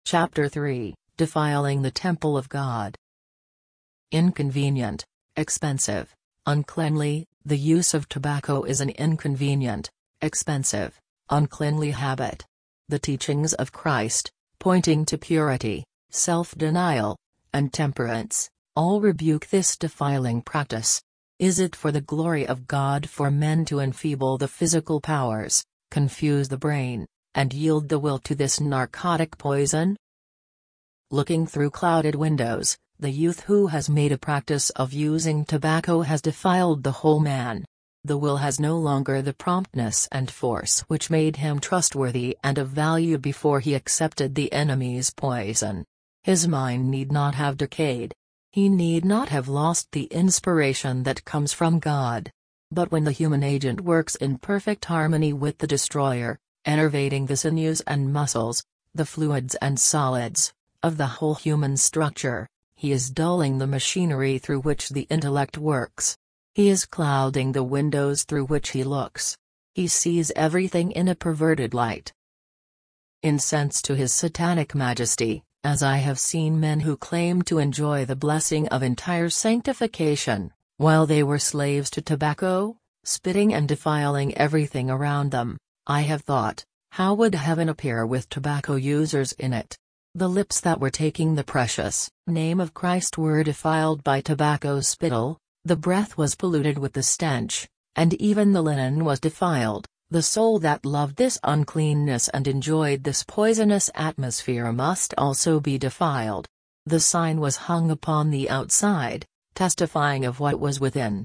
Chapter 3, Defiling the Temple of God. Inconvenient, expensive, uncleanly. The use of tobacco is an inconvenient, expensive, uncleanly habit. The teachings of Christ, pointing to purity, self-denial, and temperance, all rebuke this defiling practice. Is it for the glory of God for men to enfeeble the physical powers, confuse the brain, and yield the will to this narcotic poison? Looking through clouded windows, the youth who has made a practice of using tobacco has defiled the whole man. The will has no longer the promptness and force which made him trustworthy and of value before he accepted the enemy's poison. His mind need not have decayed. He need not have lost the inspiration that comes from God. But when the human agent works in perfect harmony with the destroyer, enervating the sinews and muscles, the fluids and solids, of the whole human structure, he is dulling the machinery through which the intellect works. He is clouding the windows through which he looks. He sees everything in a perverted light. Incense to his satanic majesty, as I have seen men who claim to enjoy the blessing of entire sanctification, while they were slaves to tobacco, spitting and defiling everything around them, I have thought, how would heaven appear with tobacco users in it? The lips that were taking the precious name of Christ were defiled by tobacco spittle, the breath was polluted with the stench, and even the linen was defiled. The soul that loved this uncleanness and enjoyed this poisonous atmosphere must also be defiled. The sign was hung upon the outside, testifying of what was within.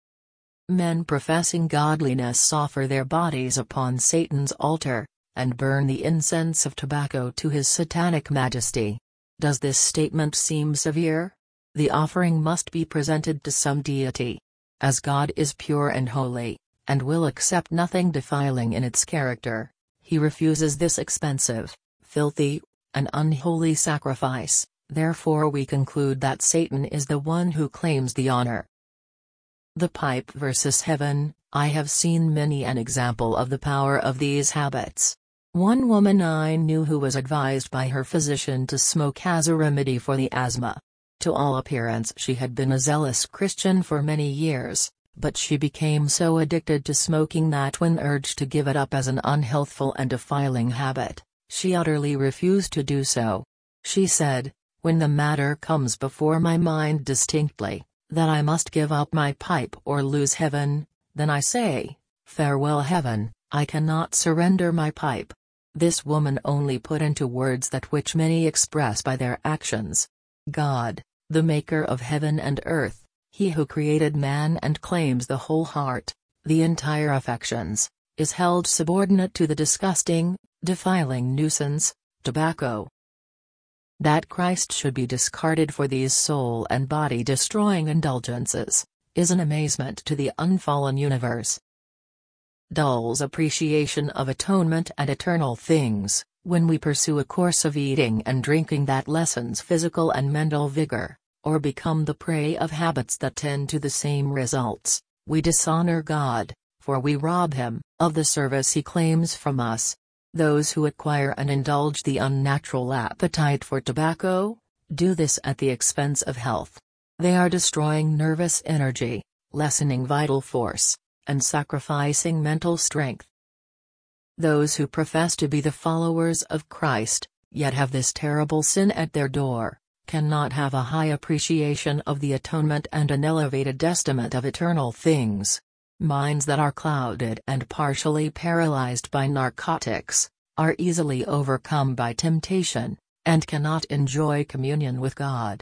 Men professing godliness offer their bodies upon Satan's altar, and burn the incense of tobacco to his satanic majesty. Does this statement seem severe? The offering must be presented to some deity. As God is pure and holy, and will accept nothing defiling in its character, he refuses this expensive, filthy, and unholy sacrifice. Therefore we conclude that Satan is the one who claims the honor. The pipe versus heaven. I have seen many an example of the power of these habits. One woman I knew who was advised by her physician to smoke as a remedy for the asthma. To all appearance she had been a zealous Christian for many years, but she became so addicted to smoking that when urged to give it up as an unhealthful and defiling habit, she utterly refused to do so. She said, "When the matter comes before my mind distinctly, that I must give up my pipe or lose heaven, then I say, farewell heaven, I cannot surrender my pipe." This woman only put into words that which many express by their actions. God, the maker of heaven and earth, he who created man and claims the whole heart, the entire affections, is held subordinate to the disgusting, defiling nuisance, tobacco. That Christ should be discarded for these soul and body destroying indulgences, is an amazement to the unfallen universe. Dulls appreciation of atonement and eternal things, when we pursue a course of eating and drinking that lessens physical and mental vigor, or become the prey of habits that tend to the same results, we dishonor God, for we rob him of the service he claims from us. Those who acquire and indulge the unnatural appetite for tobacco, do this at the expense of health. They are destroying nervous energy, lessening vital force, and sacrificing mental strength. Those who profess to be the followers of Christ, yet have this terrible sin at their door, cannot have a high appreciation of the atonement and an elevated estimate of eternal things. Minds that are clouded and partially paralyzed by narcotics, are easily overcome by temptation, and cannot enjoy communion with God.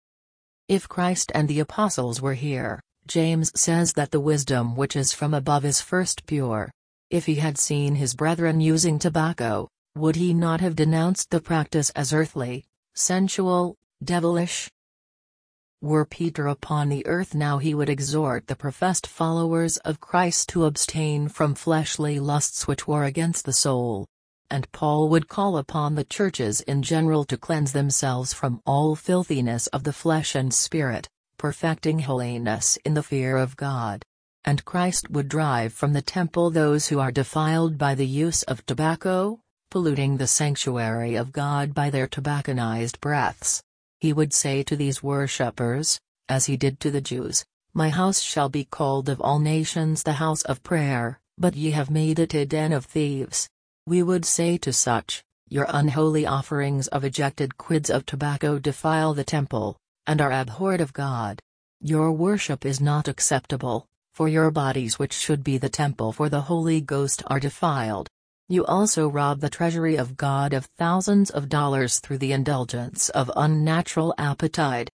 If Christ and the apostles were here, James says that the wisdom which is from above is first pure. If he had seen his brethren using tobacco, would he not have denounced the practice as earthly, sensual, devilish? Were Peter upon the earth now, he would exhort the professed followers of Christ to abstain from fleshly lusts which war against the soul. And Paul would call upon the churches in general to cleanse themselves from all filthiness of the flesh and spirit, perfecting holiness in the fear of God. And Christ would drive from the temple those who are defiled by the use of tobacco, polluting the sanctuary of God by their tobacconized breaths. He would say to these worshippers, as he did to the Jews, "My house shall be called of all nations the house of prayer, but ye have made it a den of thieves." We would say to such, "Your unholy offerings of ejected quids of tobacco defile the temple, and are abhorred of God. Your worship is not acceptable, for your bodies which should be the temple for the Holy Ghost are defiled. You also rob the treasury of God of thousands of dollars through the indulgence of unnatural appetite."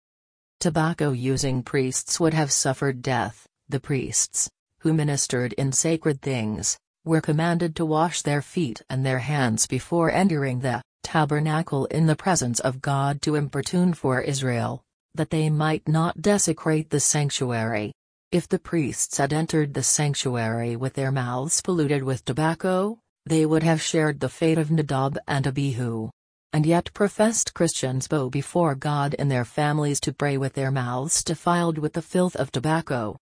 Tobacco-using priests would have suffered death. The priests, who ministered in sacred things, were commanded to wash their feet and their hands before entering the tabernacle in the presence of God to importune for Israel, that they might not desecrate the sanctuary. If the priests had entered the sanctuary with their mouths polluted with tobacco, they would have shared the fate of Nadab and Abihu. And yet professed Christians bow before God in their families to pray with their mouths defiled with the filth of tobacco.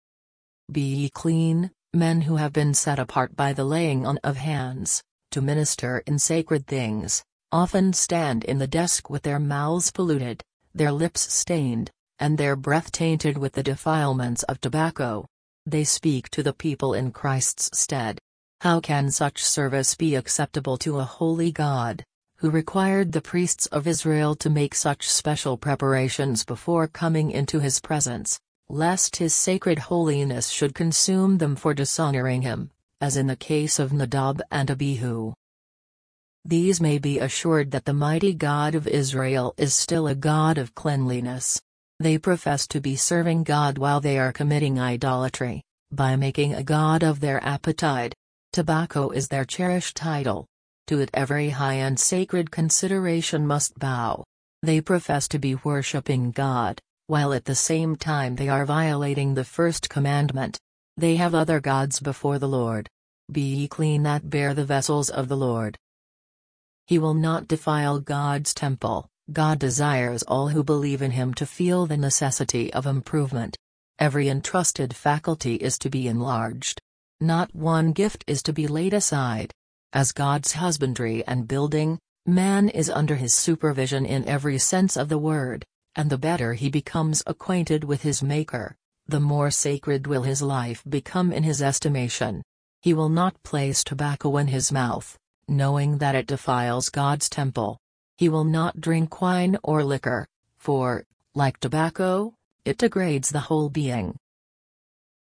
Be ye clean, men who have been set apart by the laying on of hands, to minister in sacred things, often stand in the desk with their mouths polluted, their lips stained, and their breath tainted with the defilements of tobacco. They speak to the people in Christ's stead. How can such service be acceptable to a holy God, who required the priests of Israel to make such special preparations before coming into his presence, lest his sacred holiness should consume them for dishonoring him, as in the case of Nadab and Abihu? These may be assured that the mighty God of Israel is still a God of cleanliness. They profess to be serving God while they are committing idolatry, by making a god of their appetite. Tobacco is their cherished idol. To it every high and sacred consideration must bow. They profess to be worshipping God, while at the same time they are violating the first commandment. They have other gods before the Lord. Be ye clean that bear the vessels of the Lord. He will not defile God's temple. God desires all who believe in him to feel the necessity of improvement. Every entrusted faculty is to be enlarged. Not one gift is to be laid aside. As God's husbandry and building, man is under his supervision in every sense of the word, and the better he becomes acquainted with his Maker, the more sacred will his life become in his estimation. He will not place tobacco in his mouth, knowing that it defiles God's temple. He will not drink wine or liquor, for, like tobacco, it degrades the whole being.